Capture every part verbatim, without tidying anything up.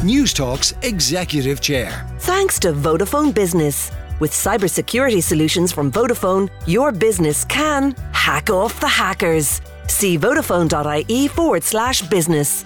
Newstalk's Executive Chair. Thanks to Vodafone Business. With cybersecurity solutions from Vodafone, your business can hack off the hackers. See vodafone.ie forward slash business.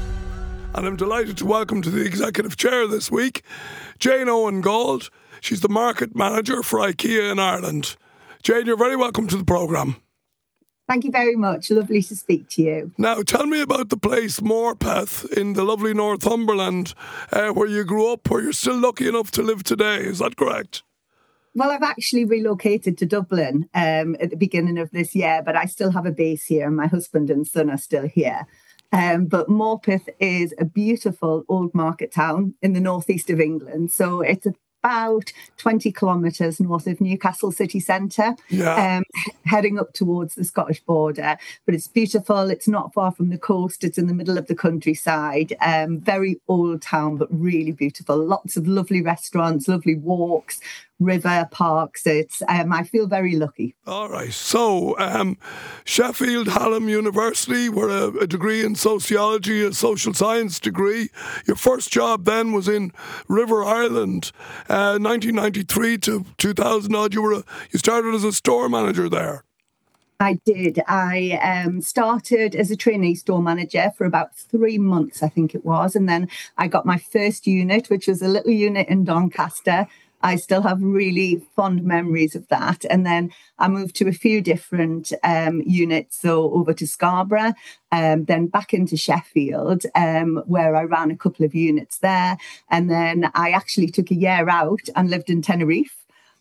And I'm delighted to welcome to the Executive Chair this week, Jane Owen Gold. She's the Market Manager for IKEA in Ireland. Jane, you're very welcome to the programme. Thank you very much. Lovely to speak to you. Now, tell me about the place Morpeth in the lovely Northumberland, uh, where you grew up, where you're still lucky enough to live today. Is that correct? Well, I've actually relocated to Dublin um, at the beginning of this year, but I still have a base here and my husband and son are still here. Um, but Morpeth is a beautiful old market town in the northeast of England. So it's about twenty kilometres north of Newcastle city centre, yeah. um, heading up towards the Scottish border. But it's beautiful. It's not far from the coast. It's in the middle of the countryside. Um, very old town, but really beautiful. Lots of lovely restaurants, lovely walks, river, parks. It's um, I feel very lucky. All right. So, um, Sheffield Hallam University, where a, a degree in sociology, a social science degree. Your first job then was in River Ireland, uh, nineteen ninety-three to two thousand odd. You were a, you started as a store manager there. I did. I um, started as a trainee store manager for about three months, I think it was. And then I got my first unit, which was a little unit in Doncaster. I still have really fond memories of that. And then I moved to a few different um, units, so over to Scarborough, um, then back into Sheffield, um, where I ran a couple of units there. And then I actually took a year out and lived in Tenerife.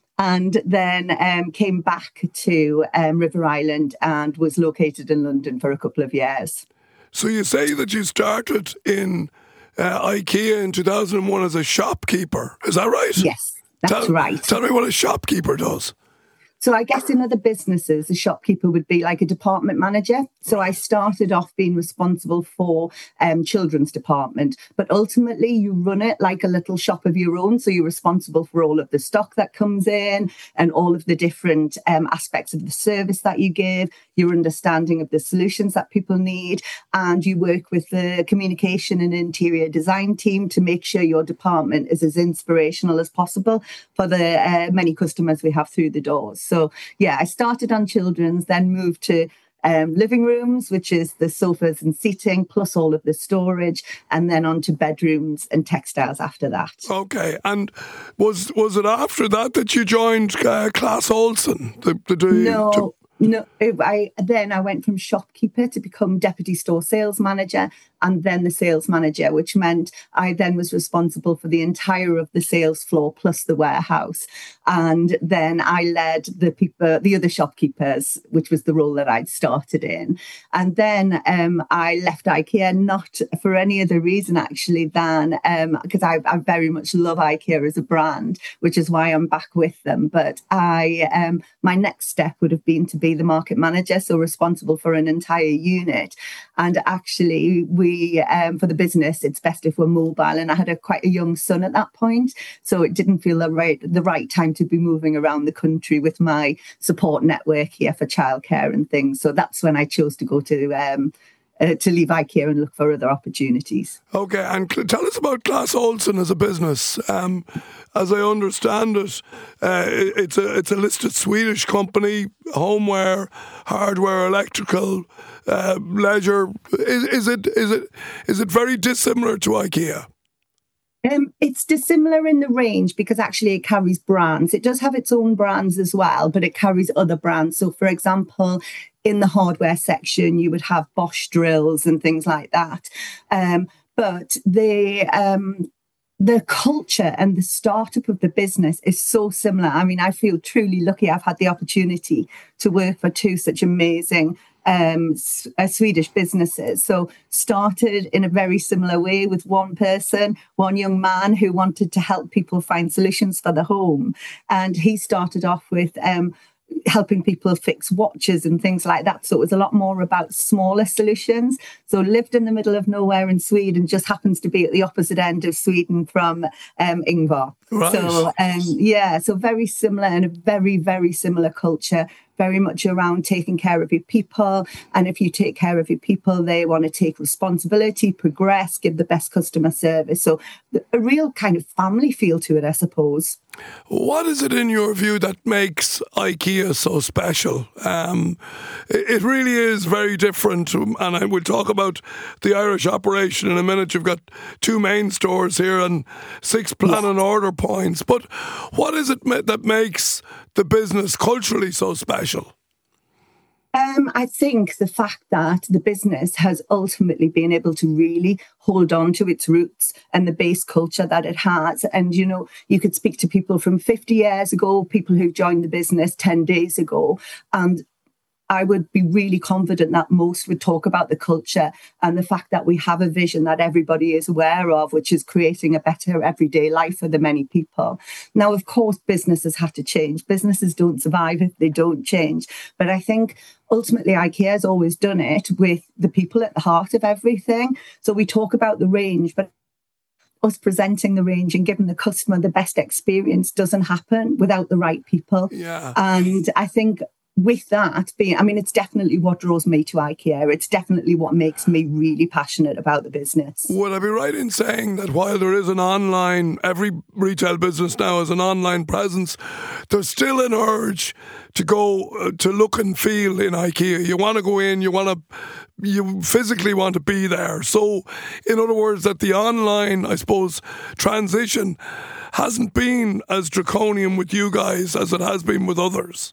And then um, came back to um, River Island and was located in London for a couple of years. So you say that you started in uh, IKEA in two thousand one as a shopkeeper. Is that right? Yes, that's tell, right. Tell me what a shopkeeper does. So I guess in other businesses, a shopkeeper would be like a department manager. So I started off being responsible for um, children's department, but ultimately you run it like a little shop of your own. So you're responsible for all of the stock that comes in and all of the different um, aspects of the service that you give, your understanding of the solutions that people need. And you work with the communication and interior design team to make sure your department is as inspirational as possible for the uh, many customers we have through the doors. So, yeah, I started on children's, then moved to um, living rooms, which is the sofas and seating, plus all of the storage, and then on to bedrooms and textiles after that. Okay. And was was it after that that you joined uh, Class Olson? The, the, the, no. To- No, I then I went from shopkeeper to become deputy store sales manager and then the sales manager, which meant I then was responsible for the entire of the sales floor plus the warehouse. And then I led the people, the other shopkeepers, which was the role that I'd started in. And then um, I left IKEA, not for any other reason actually than because um, I, I very much love IKEA as a brand, which is why I'm back with them. But I um, my next step would have been to be the market manager, so responsible for an entire unit. And actually, we um, for the business, it's best if we're mobile. And I had a quite a young son at that point, so it didn't feel the right the right time to be moving around the country with my support network here for childcare and things. So that's when I chose to go to. Um, Uh, to leave IKEA and look for other opportunities. Okay, and cl- tell us about Class Olson as a business. Um, as I understand it, uh, it, it's a it's a listed Swedish company, homeware, hardware, electrical, uh, leisure. Is, is it is it is it very dissimilar to IKEA? Um, it's dissimilar in the range because actually it carries brands. It does have its own brands as well, but it carries other brands. So, for example, in the hardware section, you would have Bosch drills and things like that. Um, but the um, the culture and the startup of the business is so similar. I mean, I feel truly lucky. I've had the opportunity to work for two such amazing um, uh, Swedish businesses. So started in a very similar way with one person, one young man who wanted to help people find solutions for the home. And he started off with um, helping people fix watches and things like that. So it was a lot more about smaller solutions. So lived in the middle of nowhere in Sweden, just happens to be at the opposite end of Sweden from um, Ingvar. Right. So, um, yeah, so very similar and a very, very similar culture, very much around taking care of your people. And if you take care of your people, they want to take responsibility, progress, give the best customer service. So a real kind of family feel to it, I suppose. What is it in your view that makes IKEA so special? Um, it, it really is very different, and I will talk about the Irish operation in a minute. You've got two main stores here and six plan and order points. But what is it ma- that makes the business culturally so special? Um, I think the fact that the business has ultimately been able to really hold on to its roots and the base culture that it has. And, you know, you could speak to people from fifty years ago, people who joined the business ten days ago, and I would be really confident that most would talk about the culture and the fact that we have a vision that everybody is aware of, which is creating a better everyday life for the many people. Now, of course, businesses have to change. Businesses don't survive if they don't change. But I think ultimately IKEA has always done it with the people at the heart of everything. So we talk about the range, but us presenting the range and giving the customer the best experience doesn't happen without the right people. Yeah. And I think with that being, I mean, it's definitely what draws me to IKEA. It's definitely what makes me really passionate about the business. Would I be right in saying that while there is an online, every retail business now has an online presence, there's still an urge to go uh, to look and feel in IKEA? You want to go in, you want to, you physically want to be there. So, in other words, that the online, I suppose, transition hasn't been as draconian with you guys as it has been with others.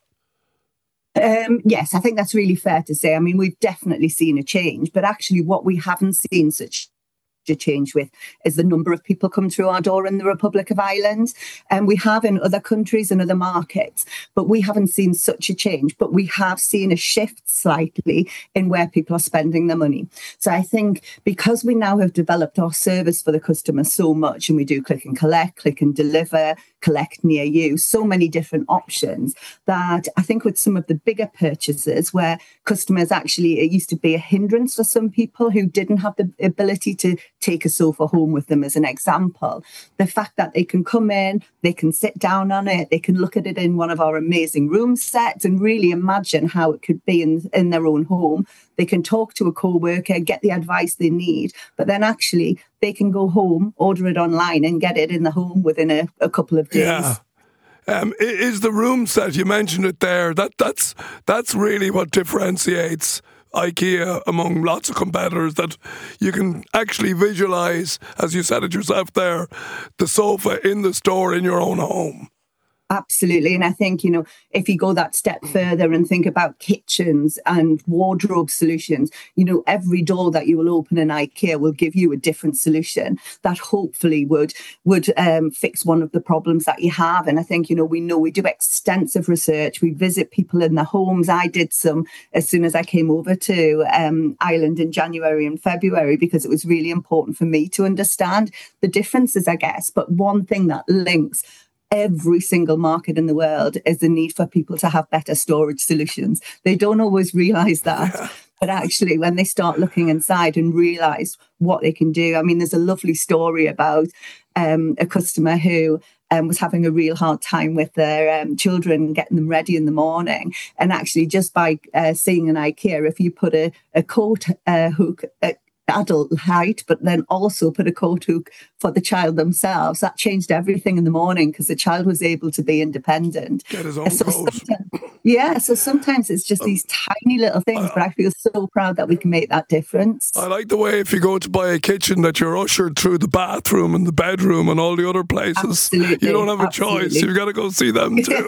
Um, yes, I think that's really fair to say. I mean, we've definitely seen a change, but actually what we haven't seen such a change with is the number of people come through our door in the Republic of Ireland. And we have in other countries and other markets, but we haven't seen such a change. But we have seen a shift slightly in where people are spending their money. So I think because we now have developed our service for the customer so much, and we do click and collect, click and deliver, collect near you, so many different options, that I think with some of the bigger purchases where customers actually, it used to be a hindrance for some people who didn't have the ability to take a sofa home with them, as an example. The fact that they can come in, they can sit down on it, they can look at it in one of our amazing room sets and really imagine how it could be in, in their own home. They can talk to a co-worker, get the advice they need, but then actually they can go home, order it online and get it in the home within a, a couple of days. Yeah. Um, is the room set, you mentioned it there, that that's that's really what differentiates IKEA among lots of competitors, that you can actually visualise, as you said it yourself there, the sofa in the store in your own home. Absolutely. And I think, you know, if you go that step further and think about kitchens and wardrobe solutions, you know, every door that you will open in IKEA will give you a different solution that hopefully would would um, fix one of the problems that you have. And I think, you know, we know we do extensive research. We visit people in their homes. I did some as soon as I came over to um, Ireland in January and February, because it was really important for me to understand the differences, I guess. But one thing that links every single market in the world is the need for people to have better storage solutions. They don't always realise that. Yeah. But actually, when they start looking inside and realise what they can do, I mean, there's a lovely story about um, a customer who um, was having a real hard time with their um, children, getting them ready in the morning. And actually, just by uh, seeing an IKEA, if you put a, a coat uh, hook, uh, adult height, but then also put a coat hook for the child themselves, that changed everything in the morning because the child was able to be independent. Get his own so coat. Yeah, so sometimes it's just these tiny little things, uh, but I feel so proud that we can make that difference. I like the way if you go to buy a kitchen that you're ushered through the bathroom and the bedroom and all the other places. Absolutely, you don't have a absolutely. choice. You've got to go see them too.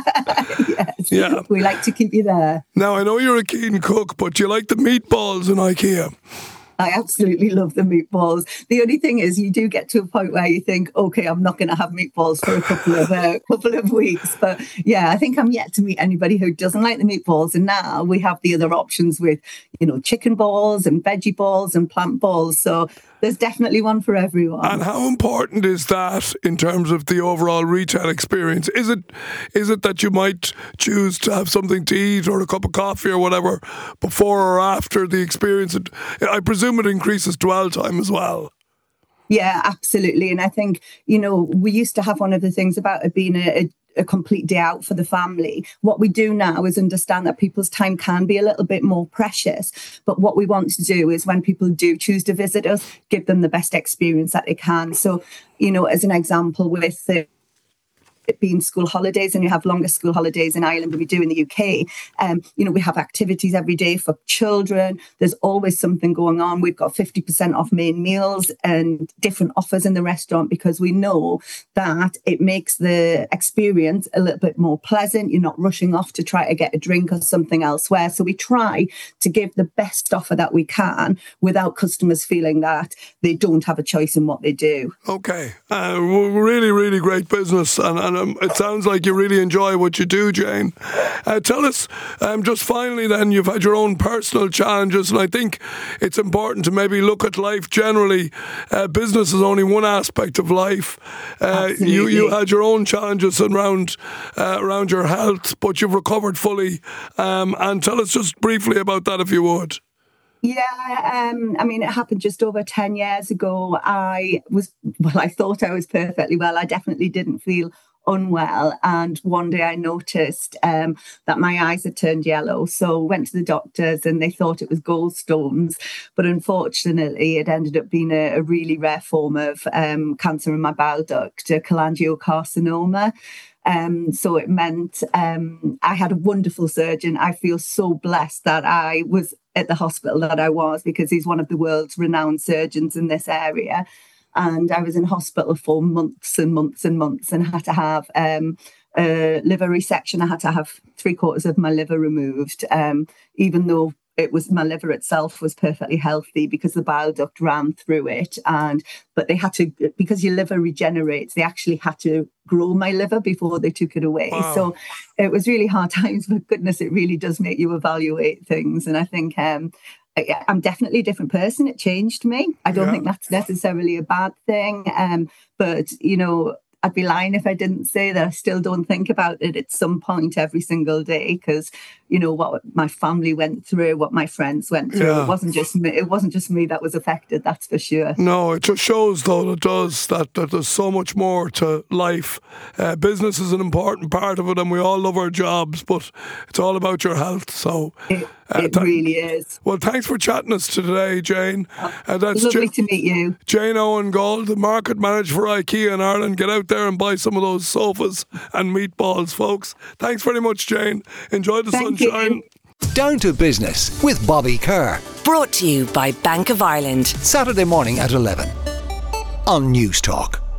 Yes, yeah. We like to keep you there. Now, I know you're a keen cook, but you like the meatballs in IKEA. I absolutely love the meatballs. The only thing is you do get to a point where you think, okay, I'm not going to have meatballs for a couple of uh, couple of weeks. But yeah, I think I'm yet to meet anybody who doesn't like the meatballs. And now we have the other options with, you know, chicken balls and veggie balls and plant balls. So there's definitely one for everyone. And how important is that in terms of the overall retail experience? Is it is it that you might choose to have something to eat or a cup of coffee or whatever before or after the experience? I presume it increases dwell time as well. Yeah, absolutely. And I think, you know, we used to have one of the things about it being a, a a complete day out for the family. What we do now is understand that people's time can be a little bit more precious. But what we want to do is when people do choose to visit us, give them the best experience that they can. So, you know, as an example, with the it being school holidays, and you have longer school holidays in Ireland than we do in the U K. Um, you know, we have activities every day for children. There's always something going on. We've got fifty percent off main meals and different offers in the restaurant because we know that it makes the experience a little bit more pleasant. You're not rushing off to try to get a drink or something elsewhere. So we try to give the best offer that we can without customers feeling that they don't have a choice in what they do. Okay. Uh, really, really great business. And, and um, it sounds like you really enjoy what you do, Jane. Uh, tell us, um, just finally then, you've had your own personal challenges, and I think it's important to maybe look at life generally. Uh, business is only one aspect of life. Uh, you, you had your own challenges around, uh, around your health, but you've recovered fully. Um, and tell us just briefly about that, if you would. Yeah, um, I mean, it happened just over ten years ago. I was, well, I thought I was perfectly well. I definitely didn't feel unwell. And one day I noticed um, that my eyes had turned yellow. So went to the doctors and they thought it was gallstones. But unfortunately, it ended up being a, a really rare form of um, cancer in my bile duct, a cholangiocarcinoma. Um, so it meant um, I had a wonderful surgeon. I feel so blessed that I was at the hospital that I was, because he's one of the world's renowned surgeons in this area. And I was in hospital for months and months and months and had to have um, a liver resection. I had to have three quarters of my liver removed, um, even though it was my liver itself was perfectly healthy because the bile duct ran through it. And but they had to, because your liver regenerates, they actually had to grow my liver before they took it away. Wow. So it was really hard times, but goodness, it really does make you evaluate things. And I think um, I'm definitely a different person. It changed me. I don't yeah. think that's necessarily a bad thing. Um, but, you know, I'd be lying if I didn't say that I still don't think about it at some point every single day, because, you know, what my family went through, what my friends went through. Yeah. It wasn't just me. It wasn't just me that was affected. That's for sure. No, it just shows, though, it does that, that there's so much more to life. Uh, business is an important part of it, and we all love our jobs, but it's all about your health. So it, uh, it th- really is. Well, thanks for chatting us today, Jane. Uh, that's lovely J- to meet you, Jane Owen Gold, the market manager for IKEA in Ireland. Get out there and buy some of those sofas and meatballs, folks. Thanks very much, Jane. Enjoy the Thank sunshine. You. Down to Business with Bobby Kerr. Brought to you by Bank of Ireland. Saturday morning at eleven on News Talk.